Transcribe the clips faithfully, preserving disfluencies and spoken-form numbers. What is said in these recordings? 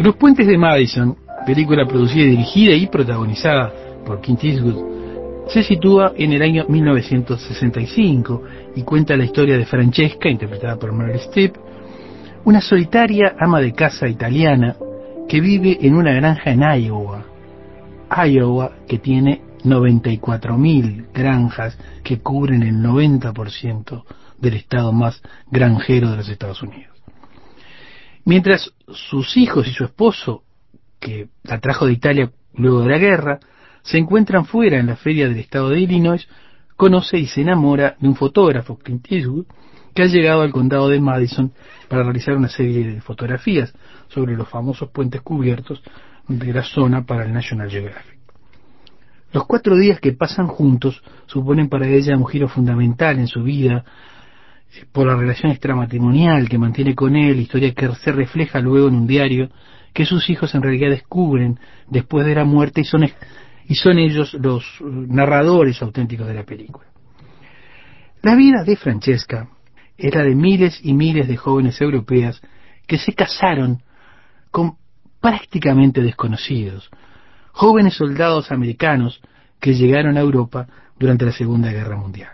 Los puentes de Madison, película producida, dirigida y protagonizada por Clint Eastwood, se sitúa en el año mil novecientos sesenta y cinco y cuenta la historia de Francesca, interpretada por Meryl Streep, una solitaria ama de casa italiana que vive en una granja en Iowa. Iowa, que tiene noventa y cuatro mil granjas que cubren el noventa por ciento del estado más granjero de los Estados Unidos. Mientras sus hijos y su esposo, que la trajo de Italia luego de la guerra, se encuentran fuera en la feria del estado de Illinois, conoce y se enamora de un fotógrafo, Clint Eastwood, que ha llegado al condado de Madison para realizar una serie de fotografías sobre los famosos puentes cubiertos de la zona para el National Geographic. Los cuatro días que pasan juntos suponen para ella un giro fundamental en su vida, por la relación extramatrimonial que mantiene con él, historia que se refleja luego en un diario que sus hijos en realidad descubren después de la muerte y son, y son ellos los narradores auténticos de la película. La vida de Francesca es la de miles y miles de jóvenes europeas que se casaron con prácticamente desconocidos, jóvenes soldados americanos que llegaron a Europa durante la Segunda Guerra Mundial.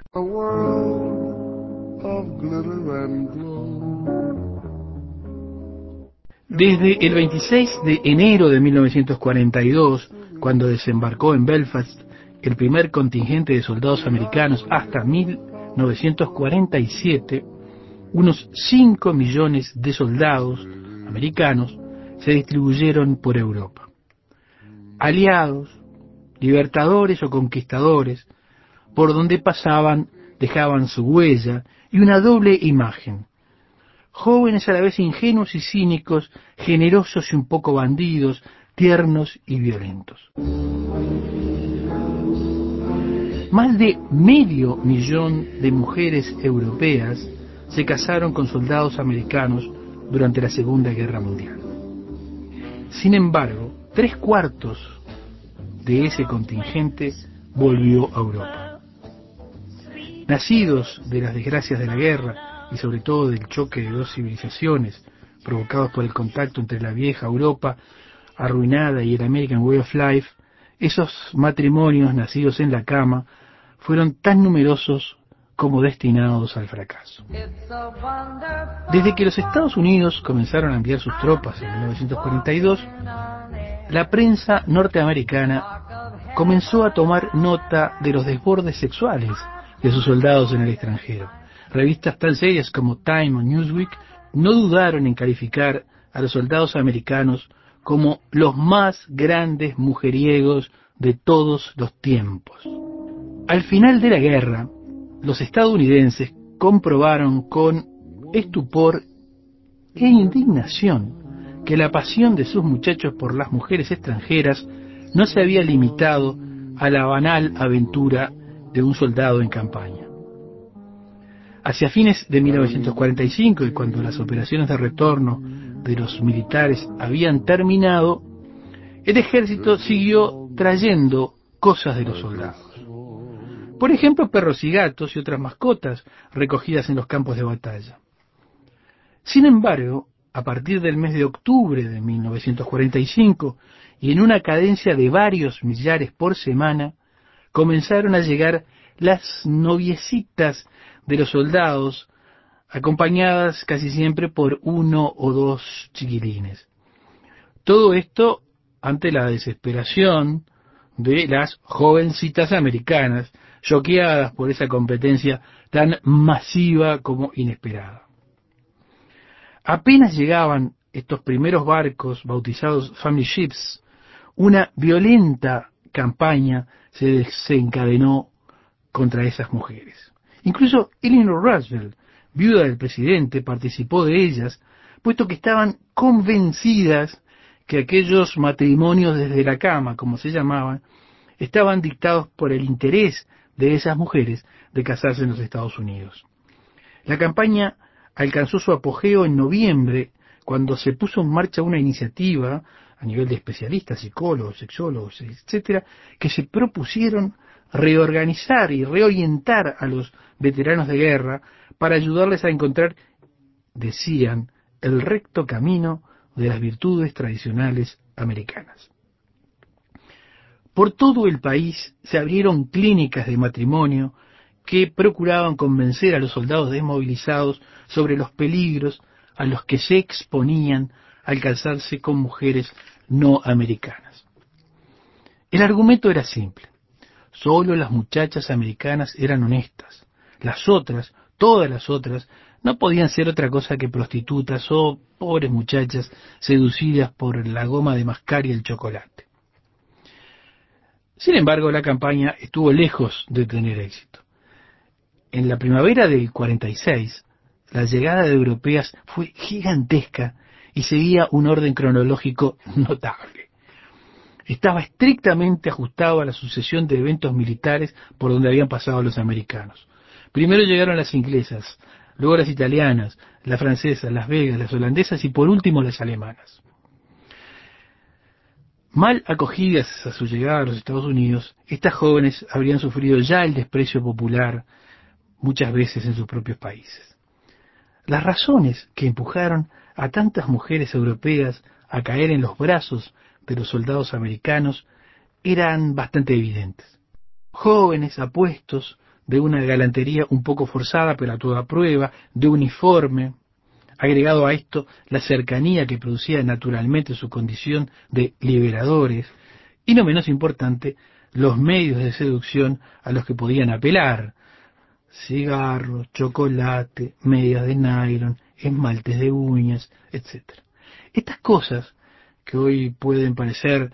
Desde el veintiséis de enero de mil novecientos cuarenta y dos, cuando desembarcó en Belfast el primer contingente de soldados americanos, hasta mil novecientos cuarenta y siete, unos cinco millones de soldados americanos se distribuyeron por Europa. Aliados, libertadores o conquistadores, por donde pasaban dejaban su huella y una doble imagen. Jóvenes a la vez ingenuos y cínicos, generosos y un poco bandidos, tiernos y violentos. Más de medio millón de mujeres europeas se casaron con soldados americanos durante la Segunda Guerra Mundial. Sin embargo, tres cuartos de ese contingente volvió a Europa. Nacidos de las desgracias de la guerra y sobre todo del choque de dos civilizaciones provocados por el contacto entre la vieja Europa arruinada y el American Way of Life, esos matrimonios nacidos en la cama fueron tan numerosos como destinados al fracaso. Desde que los Estados Unidos comenzaron a enviar sus tropas en mil novecientos cuarenta y dos, la prensa norteamericana comenzó a tomar nota de los desbordes sexuales de sus soldados en el extranjero. Revistas tan serias como Time o Newsweek no dudaron en calificar a los soldados americanos como los más grandes mujeriegos de todos los tiempos. Al final de la guerra, los estadounidenses comprobaron con estupor e indignación que la pasión de sus muchachos por las mujeres extranjeras no se había limitado a la banal aventura de un soldado en campaña. Hacia fines de mil novecientos cuarenta y cinco, y cuando las operaciones de retorno de los militares habían terminado, el ejército siguió trayendo cosas de los soldados. Por ejemplo, perros y gatos y otras mascotas recogidas en los campos de batalla. Sin embargo, a partir del mes de octubre de mil novecientos cuarenta y cinco, y en una cadencia de varios millares por semana, comenzaron a llegar las noviecitas de los soldados, acompañadas casi siempre por uno o dos chiquilines. Todo esto ante la desesperación de las jovencitas americanas, choqueadas por esa competencia tan masiva como inesperada. Apenas llegaban estos primeros barcos bautizados Family Ships, una violenta campaña se desencadenó contra esas mujeres. Incluso Eleanor Roosevelt, viuda del presidente, participó de ellas, puesto que estaban convencidas que aquellos matrimonios desde la cama, como se llamaban, estaban dictados por el interés de esas mujeres de casarse en los Estados Unidos. La campaña alcanzó su apogeo en noviembre, cuando se puso en marcha una iniciativa a nivel de especialistas, psicólogos, sexólogos, etcétera, que se propusieron reorganizar y reorientar a los veteranos de guerra para ayudarles a encontrar, decían, el recto camino de las virtudes tradicionales americanas. Por todo el país se abrieron clínicas de matrimonio que procuraban convencer a los soldados desmovilizados sobre los peligros a los que se exponían al casarse con mujeres no americanas. El argumento era simple: solo las muchachas americanas eran honestas, las otras, todas las otras, no podían ser otra cosa que prostitutas o pobres muchachas seducidas por la goma de mascar y el chocolate. Sin embargo, la campaña estuvo lejos de tener éxito. En la primavera del cuarenta y seis, la llegada de europeas fue gigantesca y seguía un orden cronológico notable. Estaba estrictamente ajustado a la sucesión de eventos militares por donde habían pasado los americanos. Primero llegaron las inglesas, luego las italianas, las francesas, las belgas, las holandesas y por último las alemanas. Mal acogidas a su llegada a los Estados Unidos, estas jóvenes habrían sufrido ya el desprecio popular muchas veces en sus propios países. Las razones que empujaron a tantas mujeres europeas a caer en los brazos de los soldados americanos eran bastante evidentes. Jóvenes, apuestos, de una galantería un poco forzada pero a toda prueba, de uniforme, agregado a esto la cercanía que producía naturalmente su condición de liberadores, y no menos importante, los medios de seducción a los que podían apelar: cigarros, chocolate, medias de nylon, esmaltes de uñas, etcétera. Estas cosas, que hoy pueden parecer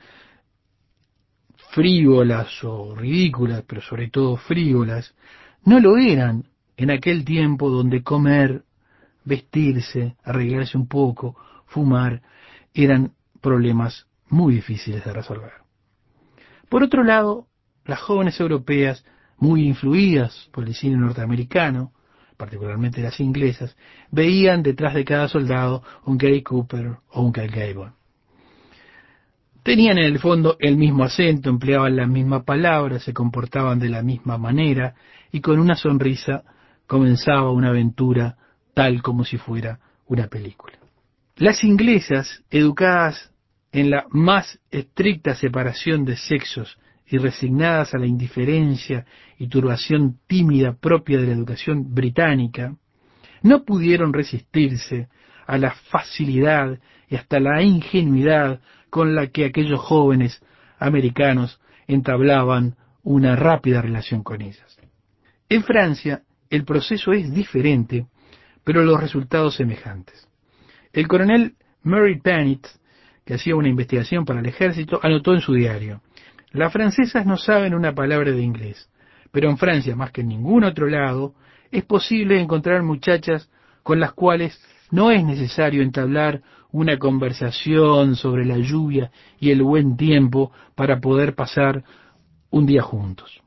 frívolas o ridículas, pero sobre todo frívolas, no lo eran en aquel tiempo donde comer, vestirse, arreglarse un poco, fumar, eran problemas muy difíciles de resolver. Por otro lado, las jóvenes europeas, muy influidas por el cine norteamericano, particularmente las inglesas, veían detrás de cada soldado un Gary Cooper o un Clark Gable. Tenían en el fondo el mismo acento, empleaban la misma palabra, se comportaban de la misma manera y con una sonrisa comenzaba una aventura tal como si fuera una película. Las inglesas, educadas en la más estricta separación de sexos y resignadas a la indiferencia y turbación tímida propia de la educación británica, no pudieron resistirse a la facilidad y hasta la ingenuidad con la que aquellos jóvenes americanos entablaban una rápida relación con ellas. En Francia, el proceso es diferente, pero los resultados semejantes. El coronel Murray Panet, que hacía una investigación para el ejército, anotó en su diario: las francesas no saben una palabra de inglés, pero en Francia, más que en ningún otro lado, es posible encontrar muchachas con las cuales no es necesario entablar una conversación sobre la lluvia y el buen tiempo para poder pasar un día juntos.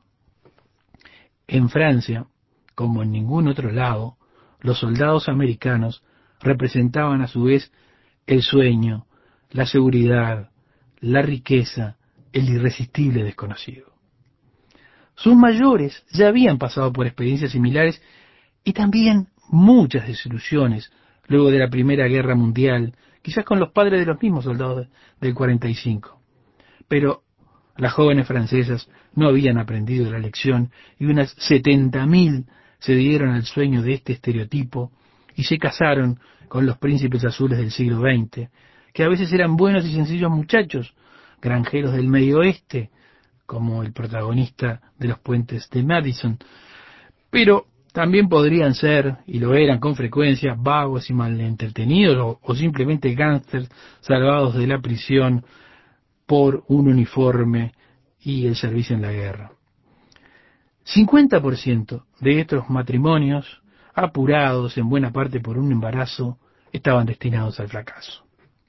En Francia, como en ningún otro lado, los soldados americanos representaban a su vez el sueño, la seguridad, la riqueza, el irresistible desconocido. Sus mayores ya habían pasado por experiencias similares y también muchas desilusiones luego de la Primera Guerra Mundial, quizás con los padres de los mismos soldados del cuarenta y cinco. Pero las jóvenes francesas no habían aprendido la lección y unas setenta mil se dieron al sueño de este estereotipo y se casaron con los príncipes azules del siglo veinte, que a veces eran buenos y sencillos muchachos, granjeros del medio oeste, como el protagonista de Los puentes de Madison, pero también podrían ser, y lo eran con frecuencia, vagos y mal entretenidos o, o simplemente gángsters salvados de la prisión por un uniforme y el servicio en la guerra. cincuenta por ciento de estos matrimonios, apurados en buena parte por un embarazo, estaban destinados al fracaso.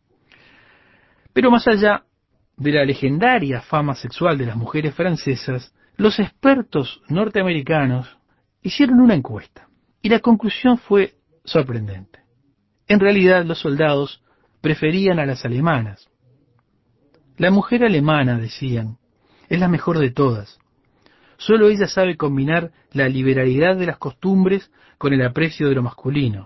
Pero más allá de la legendaria fama sexual de las mujeres francesas, los expertos norteamericanos hicieron una encuesta y la conclusión fue sorprendente. En realidad, los soldados preferían a las alemanas. La mujer alemana, decían, es la mejor de todas. Solo ella sabe combinar la liberalidad de las costumbres con el aprecio de lo masculino,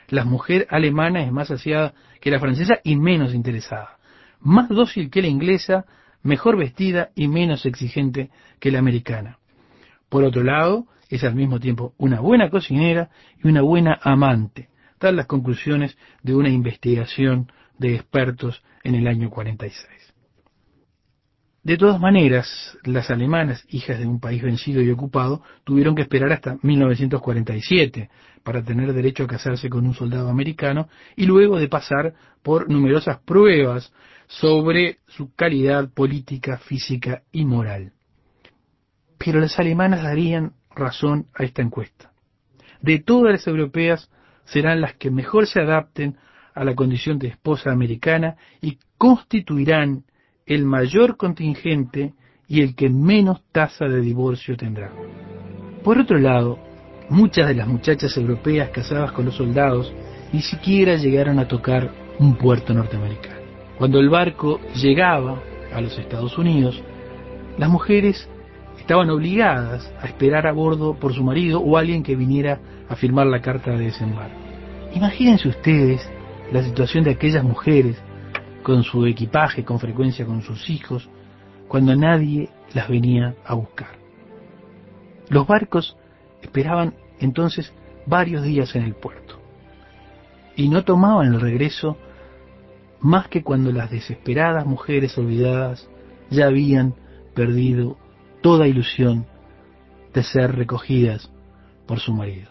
la mujer alemana es más aseada que la francesa y menos interesada, más dócil que la inglesa, mejor vestida y menos exigente que la americana. Por otro lado, es al mismo tiempo una buena cocinera y una buena amante, tal las conclusiones de una investigación de expertos en el año cuarenta y seis. De todas maneras, las alemanas, hijas de un país vencido y ocupado, tuvieron que esperar hasta mil novecientos cuarenta y siete para tener derecho a casarse con un soldado americano y luego de pasar por numerosas pruebas sobre su calidad política, física y moral. Pero las alemanas darían razón a esta encuesta. De todas las europeas serán las que mejor se adapten a la condición de esposa americana y constituirán el mayor contingente y el que menos tasa de divorcio tendrá. Por otro lado, muchas de las muchachas europeas casadas con los soldados ni siquiera llegaron a tocar un puerto norteamericano. Cuando el barco llegaba a los Estados Unidos, las mujeres estaban obligadas a esperar a bordo por su marido o alguien que viniera a firmar la carta de desembarco. Imagínense ustedes la situación de aquellas mujeres con su equipaje, con frecuencia con sus hijos, cuando nadie las venía a buscar. Los barcos esperaban entonces varios días en el puerto y no tomaban el regreso más que cuando las desesperadas mujeres olvidadas ya habían perdido toda ilusión de ser recogidas por su marido.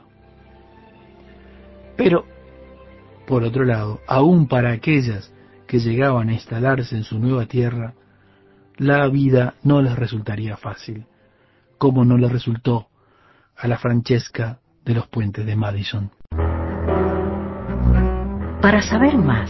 Pero, por otro lado, aún para aquellas que llegaban a instalarse en su nueva tierra, la vida no les resultaría fácil, como no les resultó a la Francesca de los puentes de Madison. Para saber más,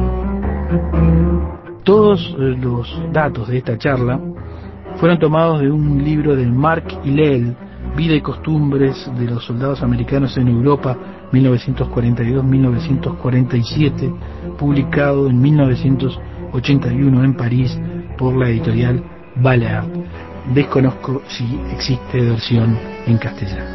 todos los datos de esta charla fueron tomados de un libro de Mark Hillel, Vida y costumbres de los soldados americanos en Europa, mil novecientos cuarenta y dos a mil novecientos cuarenta y siete, publicado en mil novecientos ochenta y uno en París por la editorial Ballard. Desconozco si existe versión en castellano.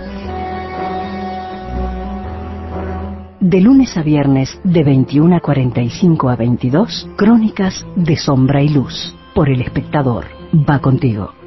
De lunes a viernes, de veintiuna cuarenta y cinco a veintidós, Crónicas de Sombra y Luz, por El Espectador. Va contigo.